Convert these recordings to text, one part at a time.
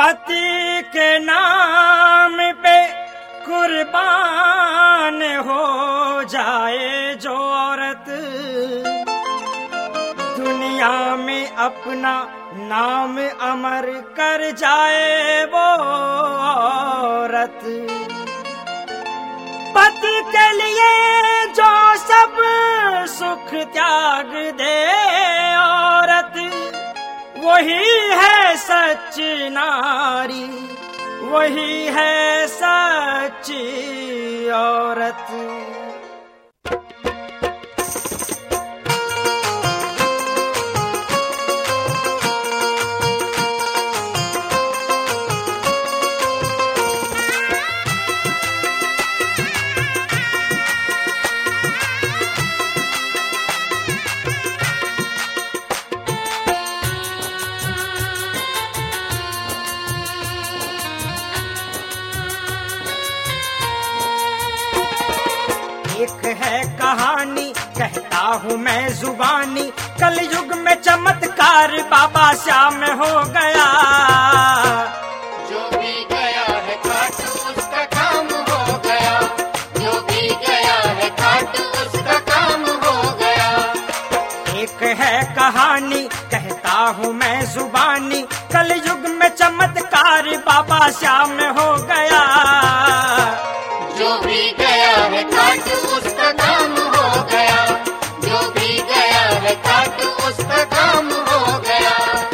पति के नाम पे कुर्बान हो जाए जो औरत, दुनिया में अपना नाम अमर कर जाए वो औरत। पति के लिए जो सब सुख त्याग दे औरत, वही है सच्ची नारी, वही है सच्ची औरत। एक है कहानी कहता हूँ मैं जुबानी, कल युग में चमत्कार बाबा श्याम हो गया। जो भी गया है घाट उसका काम हो गया, जो भी गया है घाट उसका काम हो गया। एक है कहानी कहता हूँ मैं जुबानी, कल युग में चमत्कार बाबा श्याम हो गया। जो भी गया है घाट उसका काम हो गया, जो भी गया है घाट उसका काम हो गया।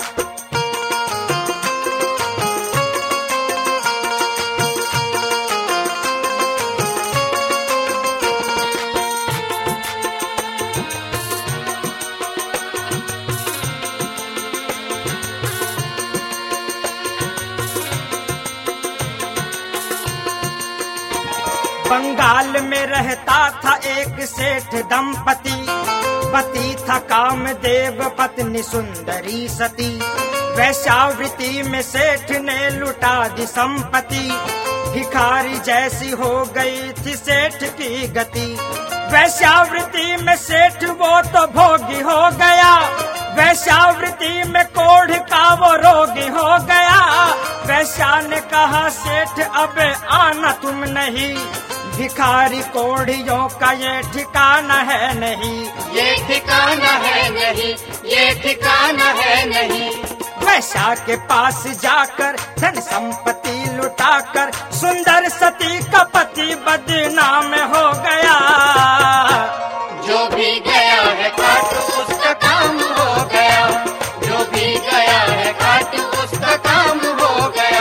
बंगाल में रहता था एक सेठ दंपति, पति था कामदेव पत्नी सुंदरी सती। वैश्यावृत्ति में सेठ ने लुटा दी संपत्ति, भिखारी जैसी हो गई थी सेठ की गति। वैश्यावृत्ति में सेठ वो तो भोगी हो गया, वैश्यावृत्ति में कोढ़ का वो रोगी हो गया। वैश्या ने कहा सेठ अब आना तुम नहीं, भिखारी कोढ़ियों का ये ठिकाना है नहीं, ये ठिकाना है नहीं, ये ठिकाना है नहीं। वैश्या के पास जाकर धन संपत्ति लुटाकर सुंदर सती का पति बदनाम हो गया। जो भी गया है घाट उसका काम हो गया, जो भी गया है घाट उसका काम हो गया।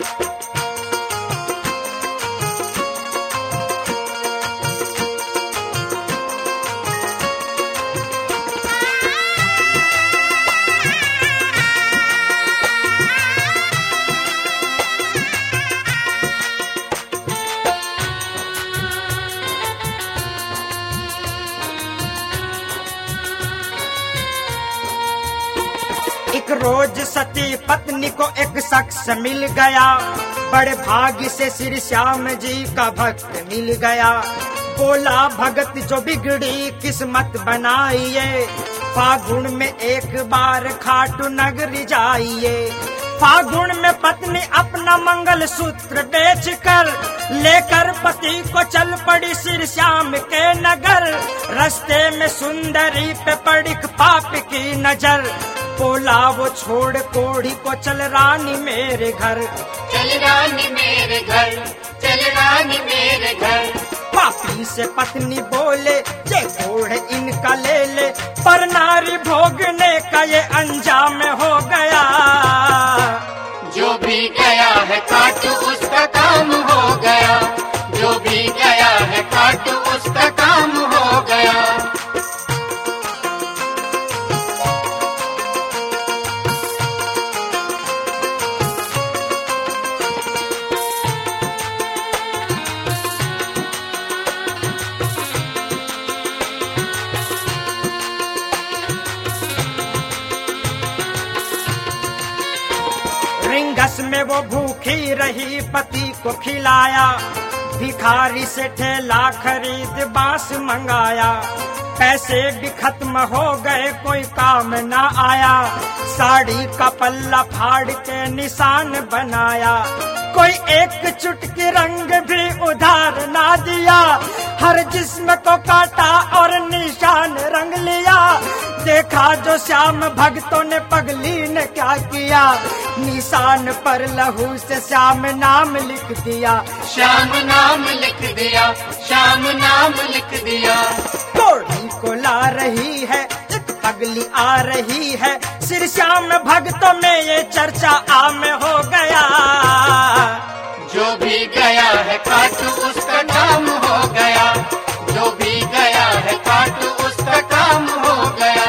एक रोज सती पत्नी को एक शख्स मिल गया, बड़े भाग्य से श्री श्याम जी का भक्त मिल गया। बोला भगत जो बिगड़ी किस्मत बनाइए, फागुन में एक बार खाटू नगरी जाइए। फागुन में पत्नी अपना मंगल सूत्र बेचकर लेकर पति को चल पड़ी श्री श्याम के नगर। रास्ते में सुंदरी पे पड़ी पाप की नजर, बोला वो छोड़ कोढ़ी को चल रानी मेरे घर, चल रानी मेरे घर, चल रानी मेरे घर। पापी से पत्नी बोले ये कोढ़ इनका ले ले, पर नारी भोगने का ये अंजाम हो गया। जो भी गया है घाट उसका काम हो गया, जो भी गया है घाट उसका काम हो गया। रिंगस में वो भूखी रही, पति को खिलाया, भिखारी से ठेला खरीद बांस मंगाया, पैसे भी खत्म हो गए कोई काम ना आया। साड़ी का पल्ला फाड़ के निशान बनाया, कोई एक चुटकी रंग भी उधार ना दिया। हर जिस्म को काटा और निशान रंग लिया। देखा जो श्याम भक्तों ने पगली ने क्या किया, निशान पर लहू से श्याम नाम लिख दिया। श्याम नाम लिख दिया, श्याम नाम लिख दिया। घोड़ी को ला रही है एक पगली आ रही है, श्री श्याम भक्तों में ये चर्चा आम हो गया। जो भी गया है काट उसका काम हो गया, जो भी गया है काट उसका काम हो गया।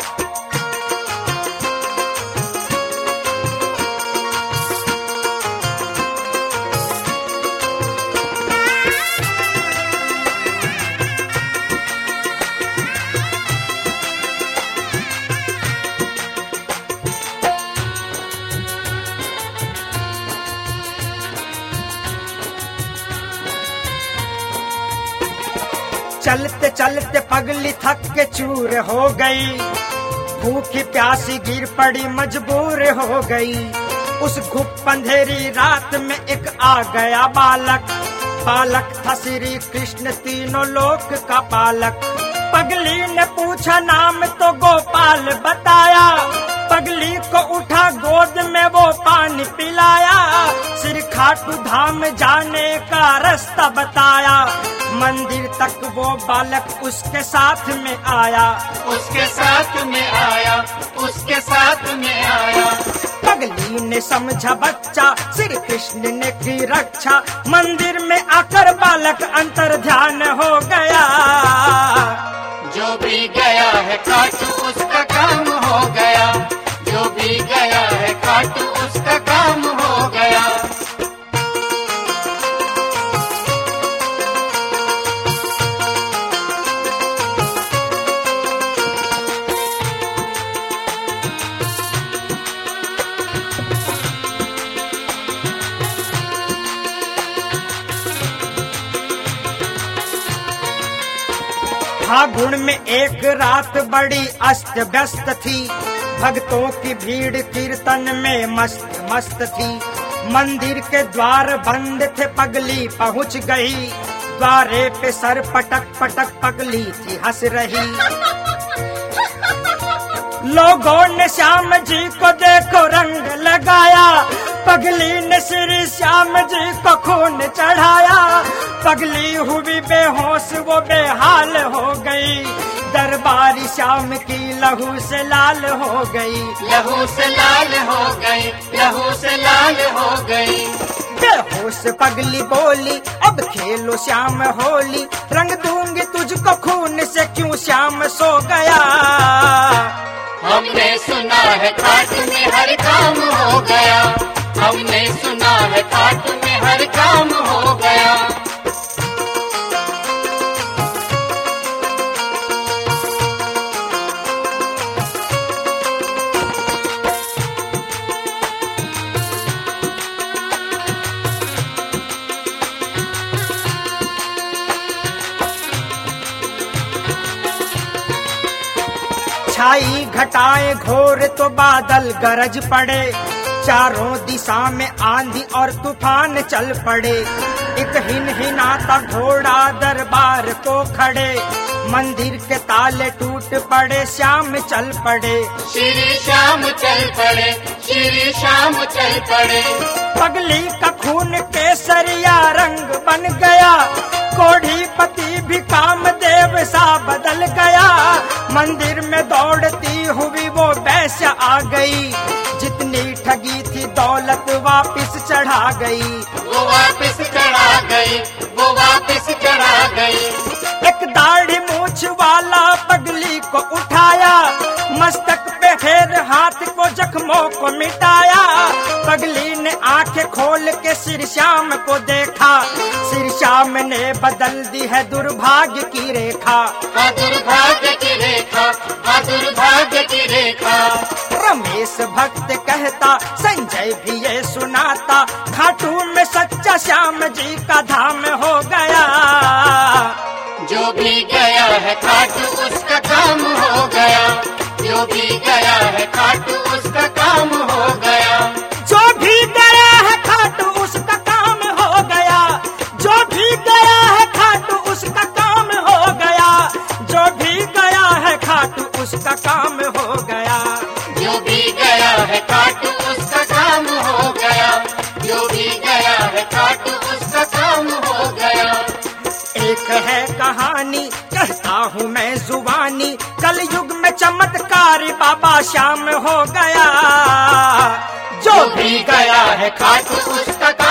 चलते चलते पगली थक के चूर हो गई, भूखी प्यासी गिर पड़ी मजबूर हो गई। उस घुप अंधेरी रात में एक आ गया बालक, बालक था श्री कृष्ण तीनों लोक का पालक। पगली ने पूछा नाम तो गोपाल बताया, पगली को उठा गोद में वो पानी पिलाया। श्री खाटू धाम जाने का रास्ता बताया, मंदिर तक वो बालक उसके साथ में आया। उसके साथ में आया, उसके साथ में आया। पगली ने समझा बच्चा श्री कृष्ण ने की रक्षा, मंदिर में आकर बालक अंतर ध्यान हो गया। जो भी गया है काट उसका काम हो गया, जो भी गया है काट उसका काम हो गया। फागुन में एक रात बड़ी अस्त व्यस्त थी, भक्तों की भीड़ कीर्तन में मस्त मस्त थी। मंदिर के द्वार बंद थे, पगली पहुंच गई, द्वारे पे सर पटक पटक पगली थी हंस रही। लोगों ने श्याम जी को देखो रंग लगाया, पगली ने श्री श्याम जी को खून चढ़ाया। पगली हुई बेहोश वो बेहाल हो गई, दरबारी श्याम की लहू से लाल हो गई। लहू से लाल हो गई, लहू से लाल हो गई। बेहोश पगली बोली अब खेलो श्याम होली, रंग दूंगी तुझको खून से क्यों श्याम सो गया। हमने सुना है काट में हर काम हो गया, हमने सुना है काट में हर काम हो गया। छाई घटाए घोर तो बादल गरज पड़े, चारों दिशा में आंधी और तूफान चल पड़े। एक हिनहिनाता घोड़ा दरबार को खड़े, मंदिर के ताले टूट पड़े, श्याम चल पड़े। श्री श्याम चल पड़े, श्री श्याम चल पड़े। पगली का खून केसरिया रंग बन गया, कोढ़ीपति भी कामदेव सा बदल गया। मंदिर में दौड़ती हुई वो वैश्या आ गई, जितनी ठगी थी दौलत वापिस चढ़ा गई। वो वापिस चढ़ा गई, वो वापिस चढ़ा गई। एक दाढ़ी मूछ वाला पगली को उठाया, मस्तक पे फेर हाथ को जख्मों को मिटाया। पगली ने आंखें खोल के श्री श्याम को देखा, श्री श्याम ने बदल दी है दुर्भाग्य की रेखा, दुर्भाग्य की रेखा, दुर्भाग्य की रेखा। रमेश भक्त कहता, संजय भी ये सुनाता, खाटू में सच्चा श्याम जी का धाम हो गया। जो भी गया है खाटू उसका काम हो गया, जो भी गया है खाटू उसका काम हो गया, जो भी गया है खाटू उसका काम हो गया, जो भी गया है खाटू उसका काम हो गया, जो भी गया है खाटू उसका काम हो गया, जो भी गया है खाटू उसका काम हो गया, जो भी गया है खाटू उसका काम हो गया। एक है कहानी कहता हूँ मैं जुबानी, कल युग में चमत्कारी बाबा श्याम हो गया। जो भी गया है खाटू उसका